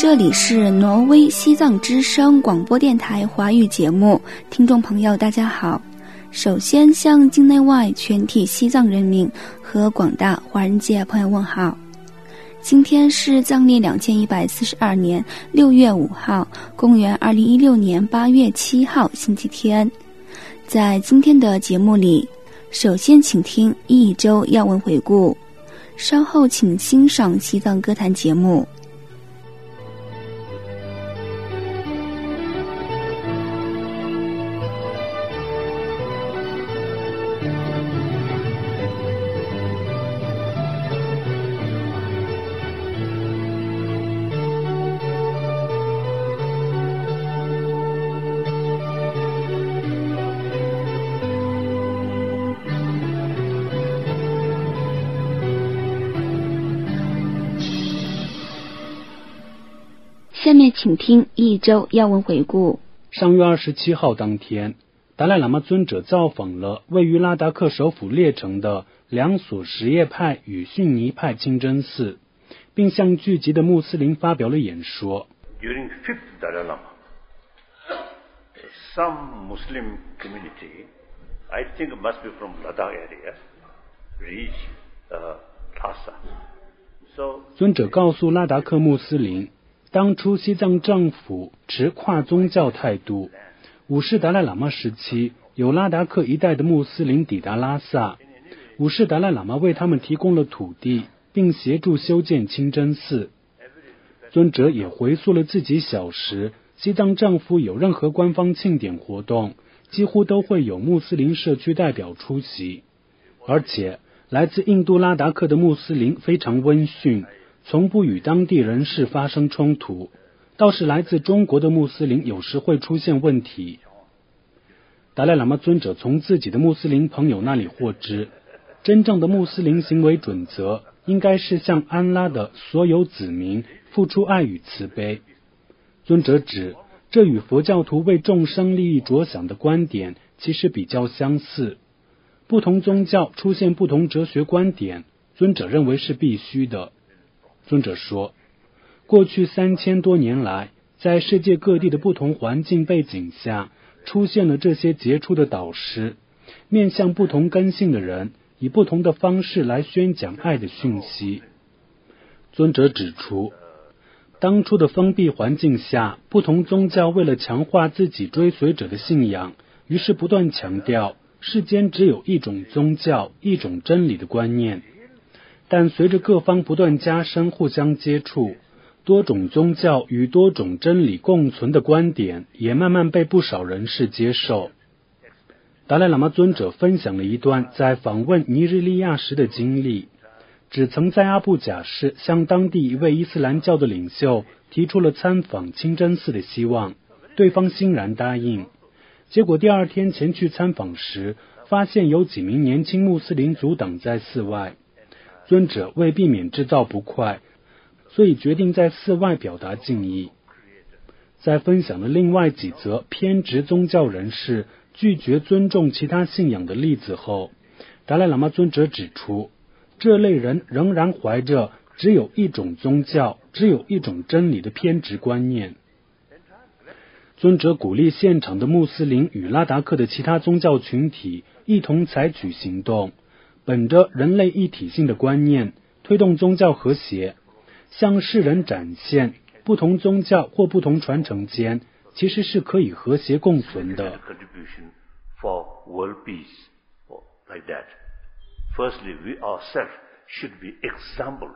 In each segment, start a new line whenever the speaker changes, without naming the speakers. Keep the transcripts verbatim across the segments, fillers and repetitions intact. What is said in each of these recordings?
这里是挪威西藏之声广播电台华语节目，听众朋友大家好。首先向境内外全体西藏人民和广大华人界朋友问好。今天是藏历两千一百四十二年六月五号，公元二零一六年八月七号，星期天。在今天的节目里，首先请听一周要闻回顾，稍后请欣赏西藏歌坛节目。下面请听一周要闻回顾。
上月二十七号当天，达赖喇嘛尊者造访了位于拉达克首府列城的两所什叶派与逊尼派清真寺，并向聚集的穆斯林发表了演说。
During fifth Dalai Lama, some Muslim community, I think it must be from Ladakh area, reached uh, Lhasa. So
尊者告诉拉达克穆斯林，当初西藏政府持跨宗教态度，五世达赖喇嘛时期，有拉达克一带的穆斯林抵达拉萨，五世达赖喇嘛为他们提供了土地，并协助修建清真寺。尊者也回溯了自己小时，西藏政府有任何官方庆典活动，几乎都会有穆斯林社区代表出席，而且来自印度拉达克的穆斯林非常温驯，从不与当地人士发生冲突，倒是来自中国的穆斯林有时会出现问题。达赖喇嘛尊者从自己的穆斯林朋友那里获知，真正的穆斯林行为准则应该是向安拉的所有子民付出爱与慈悲。尊者指，这与佛教徒为众生利益着想的观点其实比较相似。不同宗教出现不同哲学观点，尊者认为是必须的。尊者说，过去三千多年来，在世界各地的不同环境背景下，出现了这些杰出的导师，面向不同根性的人，以不同的方式来宣讲爱的讯息。尊者指出，当初的封闭环境下，不同宗教为了强化自己追随者的信仰，于是不断强调世间只有一种宗教、一种真理的观念。但随着各方不断加深互相接触，多种宗教与多种真理共存的观点也慢慢被不少人士接受。达赖喇嘛尊者分享了一段在访问尼日利亚时的经历，只曾在阿布贾市向当地一位伊斯兰教的领袖提出了参访清真寺的希望，对方欣然答应。结果第二天前去参访时，发现有几名年轻穆斯林阻挡在寺外。尊者为避免制造不快，所以决定在寺外表达敬意。在分享了另外几则偏执宗教人士拒绝尊重其他信仰的例子后，达赖喇嘛尊者指出，这类人仍然怀着只有一种宗教、只有一种真理的偏执观念。尊者鼓励现场的穆斯林与拉达克的其他宗教群体一同采取行动，本着人类一体性的观念，推动宗教和谐，向世人展现不同宗教或不同传承间其实是可以和谐共存的。
For world peace, like that. Firstly, we ourselves should be example.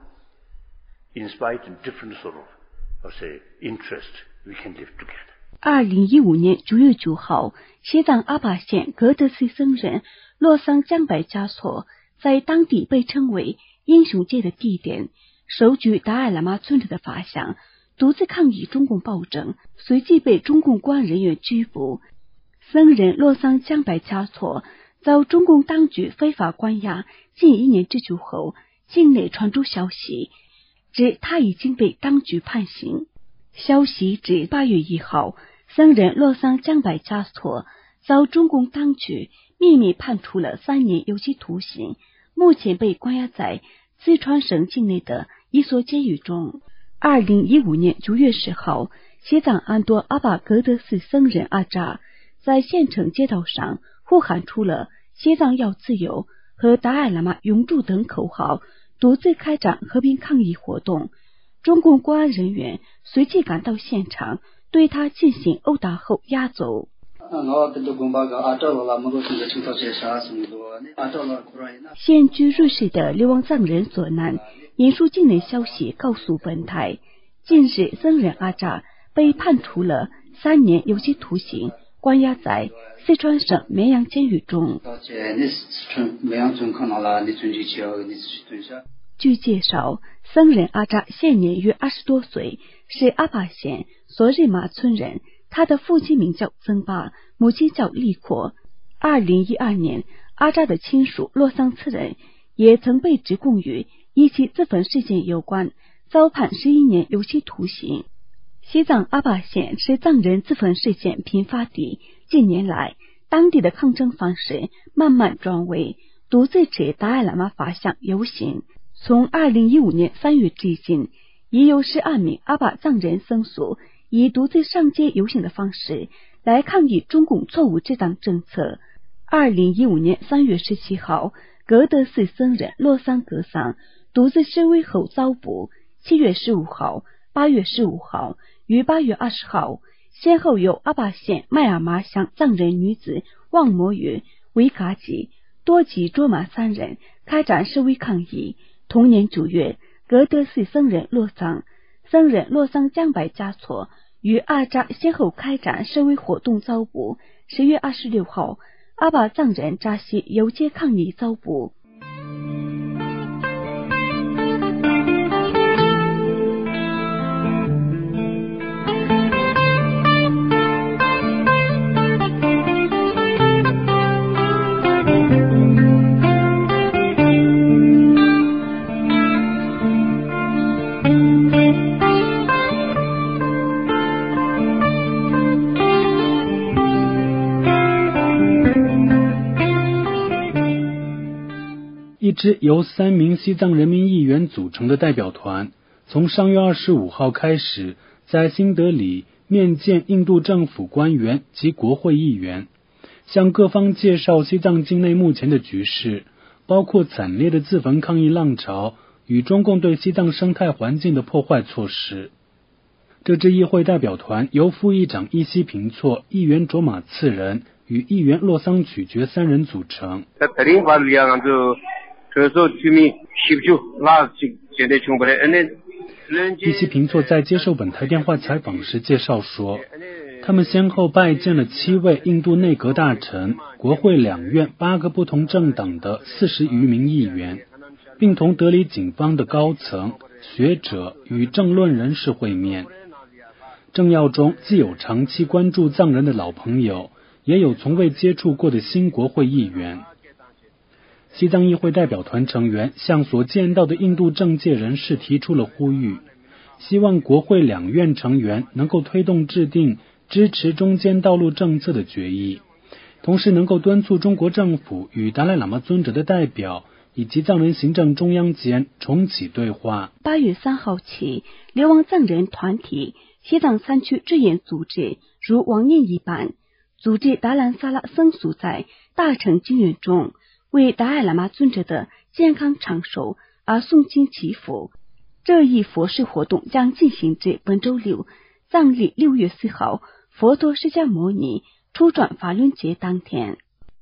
In spite of different sort of, or say, interest, we can live together.
二零一五年九月九号，西藏阿坝县格德斯僧人洛桑江白嘉措在当地被称为英雄界的地点，手举达赖喇嘛尊者的法像，独自抗议中共暴政，随即被中共公安人员拘捕。僧人洛桑江白嘉措遭中共当局非法关押近一年之久后，境内传出消息，指他已经被当局判刑。消息指八月一号，僧人洛桑江白嘉措遭中共当局秘密判处了三年有期徒刑，目前被关押在四川省境内的一所监狱中。 二零一五年九月十号，西藏安多阿巴格德寺僧人阿扎在县城街道上呼喊出了西藏要自由和达赖喇嘛永驻等口号，独自开展和平抗议活动。中共公安人员随即赶到现场，对他进行殴打后押走。现居瑞士的流亡藏人索南引述境内消息告诉本台，近日僧人阿扎被判处了三年有期徒刑，关押在四川省绵阳监狱中。据介绍，僧人阿扎现年约二十多岁，是阿坝县索日玛村人。他的父亲名叫曾巴，母亲叫利阔。二零一二年，阿扎的亲属洛桑次人也曾被指控与一起自焚事件有关，遭判十一年有期徒刑。西藏阿坝县是藏人自焚事件频发地，近年来，当地的抗争方式慢慢转为独自持达赖喇嘛法像游行。从二零一五年三月至今，已有十二名阿坝藏人僧俗以独自上街游行的方式来抗议中共错误治党政策。二零一五年三月十七号，格德寺僧人洛桑格桑独自示威后遭捕。七月十五号、八月十五号与八月二十号，先后有阿坝县麦尔麻乡藏人女子旺摩语、维嘎吉、多吉卓玛三人开展示威抗议。同年九月，格德寺僧人洛桑僧人洛桑江白嘉措与阿扎先后开展示威活动遭捕。十月二十六号，阿坝藏人扎西游街抗议遭捕。
一支由三名西藏人民议员组成的代表团，从上月二十五号开始，在新德里面见印度政府官员及国会议员，向各方介绍西藏境内目前的局势，包括惨烈的自焚抗议浪潮与中共对西藏生态环境的破坏措施。这支议会代表团由副议长伊西平措、议员卓玛次人与议员洛桑曲觉三人组成。伊西平措在接受本台电话采访时介绍说，他们先后拜见了七位印度内阁大臣、国会两院八个不同政党的四十余名议员，并同德里警方的高层、学者与政论人士会面。政要中既有长期关注藏人的老朋友，也有从未接触过的新国会议员。西藏议会代表团成员向所见到的印度政界人士提出了呼吁，希望国会两院成员能够推动制定支持中间道路政策的决议，同时能够敦促中国政府与达赖喇嘛尊者的代表以及藏人行政中央间重启对话。
八月三号起，流亡藏人团体西藏三区志愿组织如往年一般，组织达兰萨拉僧俗在大乘经院中为达赖喇嘛尊者的健康长寿而诵经祈福。这一佛事活动将进行至本周六，藏历六月四号，佛陀释迦牟尼初转法轮节当天。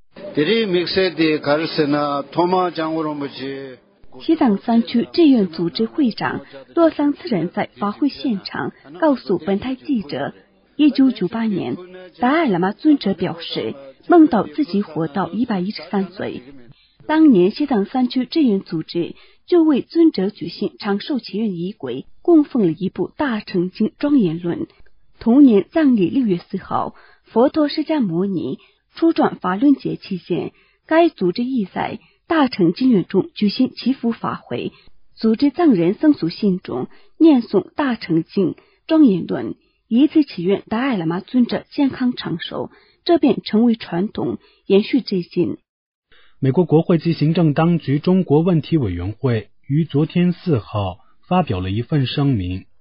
西藏三区志愿组织会长洛桑次人在法会现场告诉本台记者，一九九八年，达赖喇嘛尊者表示梦到自己活到一百一十三岁。当年西藏三区志愿组织就为尊者举行长寿祈愿仪轨，供奉了一部大乘经庄严论。同年藏历六月四号，佛陀释迦牟尼初转法轮节期间，该组织亦在大乘经院中举行祈福法会，组织藏人僧俗信众念诵大乘经庄严论，以此祈愿达赖喇嘛尊者健康长寿，这便成为传统，延续至今。
美国国会及行政当局中国问题委员会于昨天四号发表了一份声明，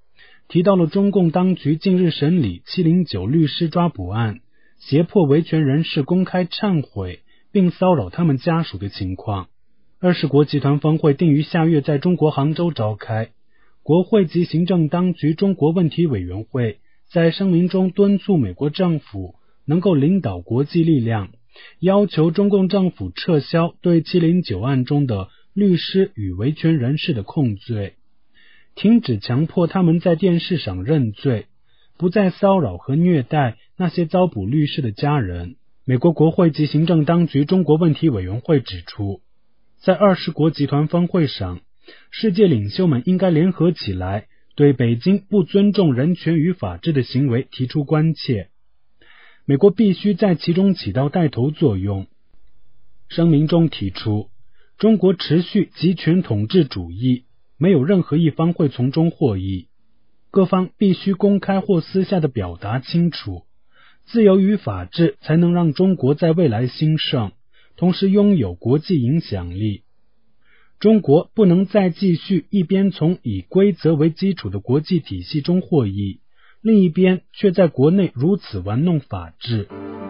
提到了中共当局近日审理七零九律师抓捕案，胁迫维权人士公开忏悔并骚扰他们家属的情况。二十国集团峰会定于下月在中国杭州召开。国会及行政当局中国问题委员会在声明中敦促美国政府能够领导国际力量，要求中共政府撤销对七零九案中的律师与维权人士的控罪，停止强迫他们在电视上认罪，不再骚扰和虐待那些遭捕律师的家人。美国国会及行政当局中国问题委员会指出，在二十国集团峰会上，世界领袖们应该联合起来，对北京不尊重人权与法治的行为提出关切。美国必须在其中起到带头作用。声明中提出，中国持续集权统治主义，没有任何一方会从中获益。各方必须公开或私下地表达清楚，自由与法治才能让中国在未来兴盛，同时拥有国际影响力。中国不能再继续一边从以规则为基础的国际体系中获益，另一边却在国内如此玩弄法治。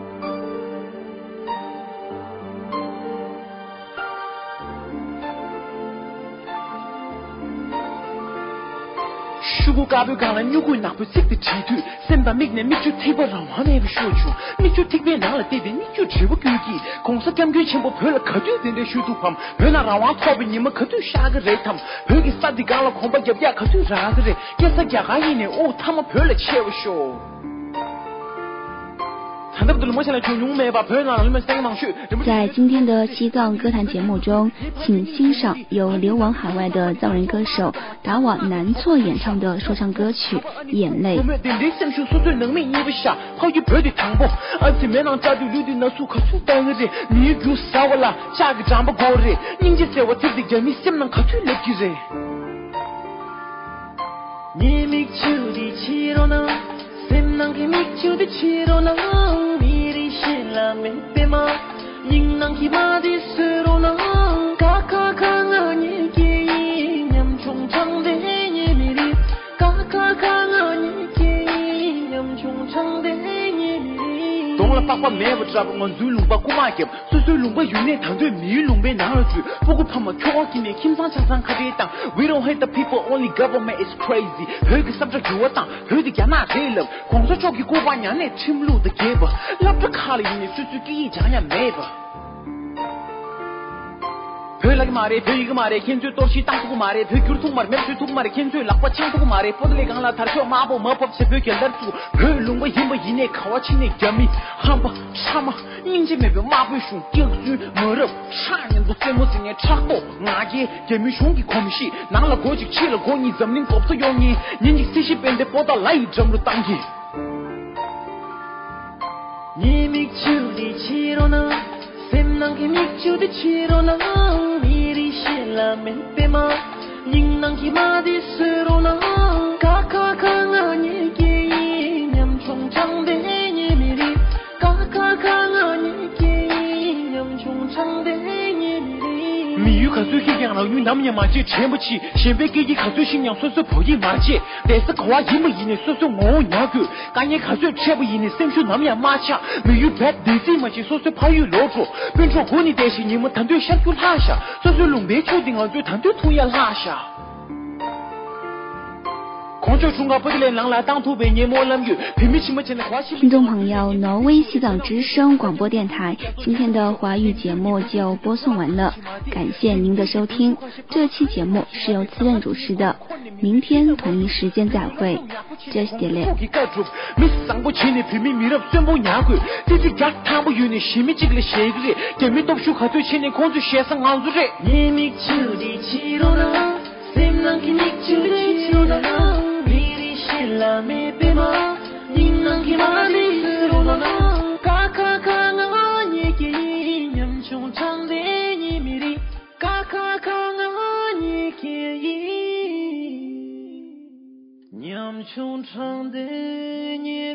如果搞不搞了，如果拿不这个梯度，三百米内你就推不上往那个说出，你就特别拿了对的，你就只不规矩，公司感觉全部赔了，可对人的修图旁，赔那让往逃避你们可对下个人他们，赔给啥的干了，恐怕也别可对啥个人，也是家还一年哦，他们赔了钱不说。
在今天的西藏歌坛节目中，请欣赏由流亡海外的藏人歌手达瓦南措演唱的说唱歌曲《眼泪》。
Semnang mikchu de chiro na miri shila me pema yingnang ki ma de sero na ka ka ka nga ni ki nyam chung chang de ni miri ka ka ka nga ni ki nyam chung chang de ni miri dong la pa pa me ba tra ba ngon zu lung ba ku ma ke su su lung ba yu ne tang de mi lung be na zu bu gu pa ma kyo ki ne kim sang chang sang ka de tang we don't hate the people only government is crazy he ge sam cha kyo tang he de ya na de le kong sa chok ki ku ba nya ne chim lu de ge ba la pa ka li ni su su ki ja ya me ba Pöyle mare, pöyle mare, kenzo torshi tangku mare, pöyle kurtu mare, mepsu tu mare, kenzo lakwa changku mare, podle gangla tarcho mabo mapop se pöyle keldar tu, pöyle lungba himba yine kawa chine gyami, hamba chama, ninje mebe mabo shun, gyagzu merab, chanyan do semo sine chakko, ngage gyami shungi komishi, nangla gojik chila goni zamling kopso yongi, ninjik seshi bende poda lai jamru tangi. Nimik chudi chirona. Semnang ki mikchu de chiro na miri shila me pema yingnang ki ma de sero na ka ka ka nga ni ki nyam chung chang de ni miri ka ka ka nga ni ki nyam chung chang de ni miri mi yu ka su ki yang na yu nam nya ma ji chen bu chi xian bei ge yi ka su xin yang su su po yi ma ji de se kwa yi mo yi ne su su mo nya gu ga ye ka su che bu yi ne sem shu nam ya ma cha mi yu bet de si ma ji su su pa yu lo zhu变成和你担心你们团队想去拉下，所以龙别确定了就团队同意拉下。
听众朋友，挪威西藏之声广播电台今天的华语节目就播送完了，感谢您的收听。这期节目是由次任主持的，明天同一时间再会。这是点亮。
La me pema ninang ki ma li sero na ka ka ka nga ni ki nyam chung chang de ni miri ka ka ka nga ni ki nyam chung chang de ni